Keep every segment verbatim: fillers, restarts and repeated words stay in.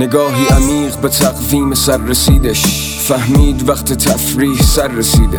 نگاهی عمیق به تقویم سر رسیدش، فهمید وقت تفریح سر رسیده.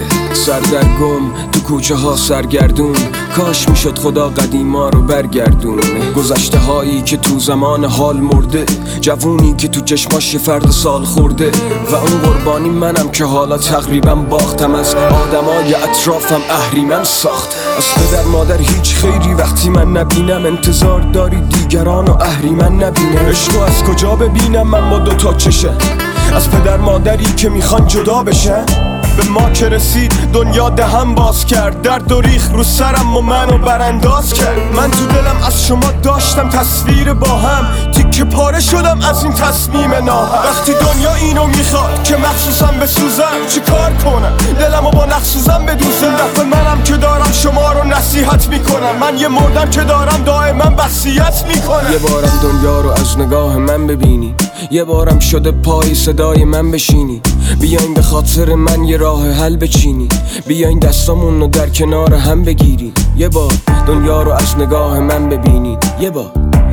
سردرگم تو کوچه ها سرگردون، کاش میشد خدا قدیما رو برگردون. گذشته هایی که تو زمان حال مرده، جوونی که تو چشماش فرد سال خورده. و اون قربانی منم که حالا تقریبا باختم، از آدمای اطرافم اهریمن ساخت. از پدر مادر هیچ خیری وقتی من نبینم، انتظار داری دیگران و اهریمن نبینه. عشقو از کجا ببینم من با دوتا چشه، از پدر مادری که میخوان جدا بشن؟ به ما که رسید دنیا دهن باز کرد، درد و ریخ رو سرم و منو برانداز کرد. من تو دلم از شما داشتم تصویر با هم، تیکه پاره شدم از این تصمیم ناهم. وقتی دنیا اینو میخواد که مخصوصم بسوزم، چی کار کنم دلمو با نخسوزم بدوزم؟ دفعه منم که دارم شما رو نصیحت میکنم، من یه مردم که دارم دائما وصیت میکنم. یه بارم دنیا رو از نگاه من ببینی، یه بارم شده پای صدای من بشینی. بیاین به خاطر من یه راه حل بچینی، بیاین دستامون رو در کنار هم بگیری. یه بار دنیا رو از نگاه من ببینید، یه بار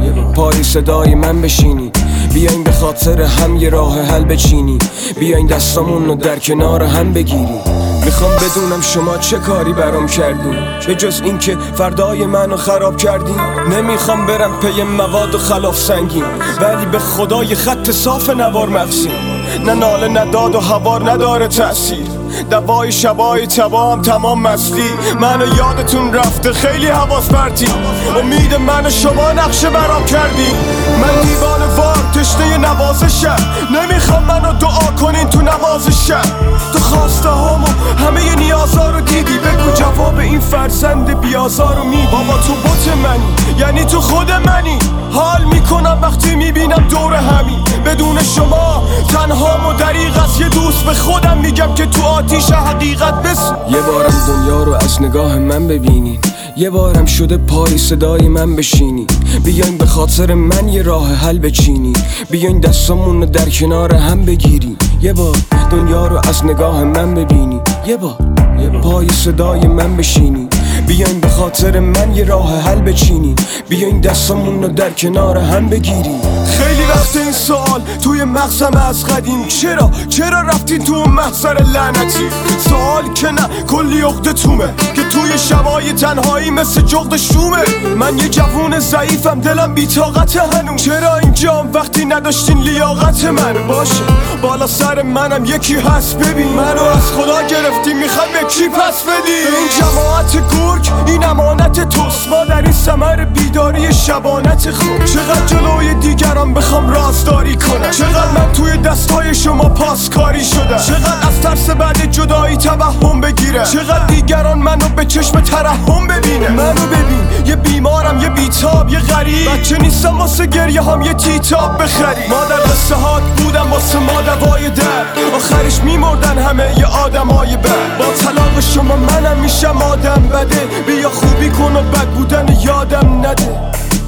پای صدای من بشینید. بیاین به خاطر هم یه راه حل بچینی، بیاین دستامون رو در کنار هم بگیری. میخوام بدونم شما چه کاری برام کردین، به جز این که فردای منو خراب کردین. نمیخوام برم پی مواد و خلاف سنگین، ولی به خدا یه خط صاف نوار مغزین. نه ناله نه داد و هوار نداره تأثیر، دوای شبای تبام تمام مستی. منو یادتون رفته خیلی حواس پرتی، امید من شما نقشه برام کردی. من دیوانه وار تشنه نوازشم، نمیخوام منو دعا کنین تو نوازشم. تو خواسته هامو همه نیازا رو دیدی، بگو جواب این فرزند بیازار رو میدی. بابا تو بوت منی، یعنی تو خود منی. حال میکنم وقتی میبینم دور همین، بدون شما تنها و دریغ از یه دوست به خودم میگم که تو آتیش حقیقت بسوز. یه بارم دنیا رو از نگاه من ببینین، یه بارم شده پای صدای من بشینی. بیاین به خاطر من یه راه حل بچینی، بیاین دستامون رو در کنار هم بگیریم. یه بار دنیا رو از نگاه من ببینی، یه بار پای صدای من بشینی. بیاین به خاطر من یه راه حل بچینی، بیاین دستامون رو در کنار هم بگیری. خیلی وقت این سوال توی مغزم از قدیم، چرا چرا رفتین تو اون محضر لعنتی؟ سوال که نه کلی عقده تومه که توی شبای تنهایی مثل جغد شومه. من یه جوون ضعیفم، دلم بی‌طاقت هنوز. چرا اینجام وقتی نداشتین لیاقت من؟ باشه بالا سر منم یکی هست، ببین منو از خدا گرفتی، میخوای به کی پس بدی؟ این جماعت گرگ این امانت توست، ما در این ثمر بیداری شبانت خود. چقدر جلوی دیگران بخوام رازداری کنم، چقدر من توی دستای شما پاسکاری شدم، چقدر از ترس بعد جدایی توهم بگیرم، چقدر دیگران منو به چشم ترحم ببینه. منو ببین یه بیمارم، یه بیتاب، یه غریب، بچه نیستم واسه گریه هم یه تیتاب بخری. ما در قصه هات بودم واسه ما دوای درد، آخرش میمردن همه یه آدمای بد. با طلاق شما منم میشم آدم بده، بیا خوبی کن و بد بودن یادم نده.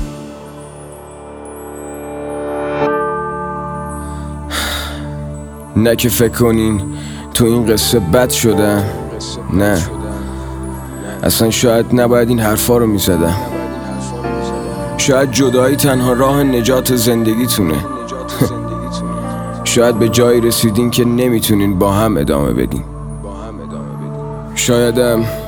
نه که فکر کنین تو این قصه بد شدم، نه اصلا شاید نباید این حرفا رو میزدم. شاید جدایی تنها راه نجات زندگیتونه. شاید به جایی رسیدین که نمیتونین با هم ادامه بدین. شایدم